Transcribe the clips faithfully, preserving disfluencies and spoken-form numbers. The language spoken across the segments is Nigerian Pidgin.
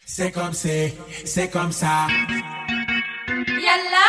C'est comme c'est, c'est comme ça. Yalla.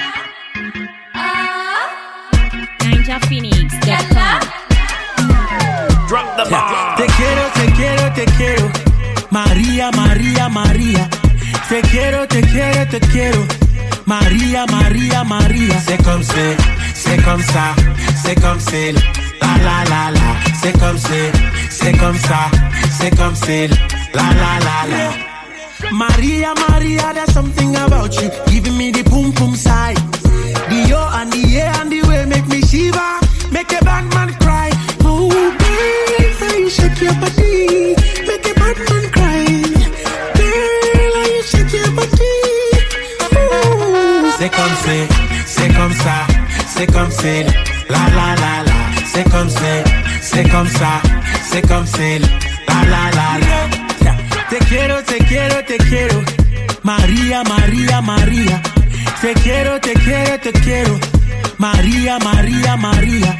Ah. Ninja Phoenix. Yalla. Drop the bomb. Te quiero, te quiero, te quiero. María, María, María. Te quiero, te quiero, te quiero. María, María, María. C'est comme c'est, c'est comme ça. C'est comme c'est. La la la la. C'est comme c'est, c'est comme ça. C'est comme c'est. La la la la. Maria, Maria, there's something about you, giving me the boom boom side. The yo and the yeah and the way make me shiver, make a bad man cry. Oh, girl, how you shake your body, make a bad man cry. Girl, how you shake your body. Ooh. C'est comme c'est, c'est comme ça, c'est comme c'est. La la la la, c'est comme c'est, c'est comme ça, c'est comme c'est. La la la la. Te quiero, te quiero, te quiero. María, María, María. Te quiero, te quiero, te quiero. María, María, María.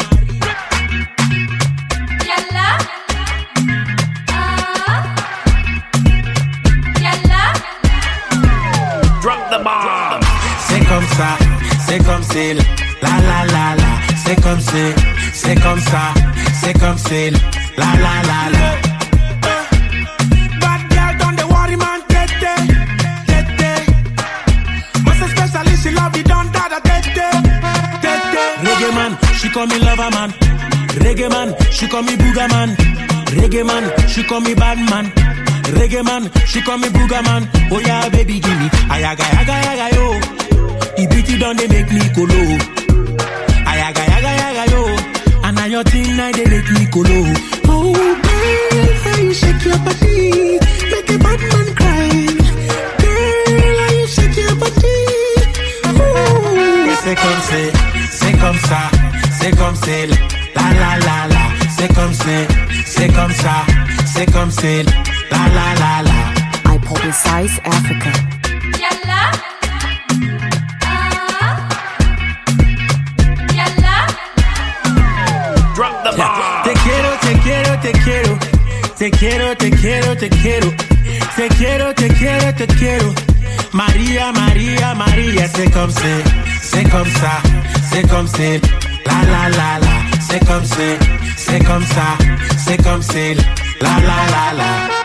Yalla. Ah. Yalla. Drop the bomb. C'est comme ça, c'est comme c'est. La la la la. C'est comme c'est, c'est comme ça, c'est comme c'est. La la la la. Reggae man, she call me lover man. Reggae man, she call me booger man. Reggae man, she call me bad man. Reggae man, she call me booger man. Oh yeah, baby, give me ayaga yaga yaga yo. The beat done they make me colo. Ayaga yaga yaga yo. And now your thing now they make me colo. Oh girl, how you shake your body, make a bad man cry. Girl, how you shake your body. Ooh. C'est comme c'est. C'est comme ça, c'est comme c'est, la la la la. C'est comme c'est, c'est comme ça, c'est comme c'est, la la la la. I publicize Africa. Yalla. Ah. Yalla. Drop the bomb. Te quiero, te quiero, te quiero. Te quiero, te quiero, te quiero. Te quiero, te quiero, te quiero. María, María, María. C'est comme c'est, c'est comme ça. C'est comme c'est, la la la la. C'est comme c'est, c'est comme ça, c'est comme c'est, la la la la.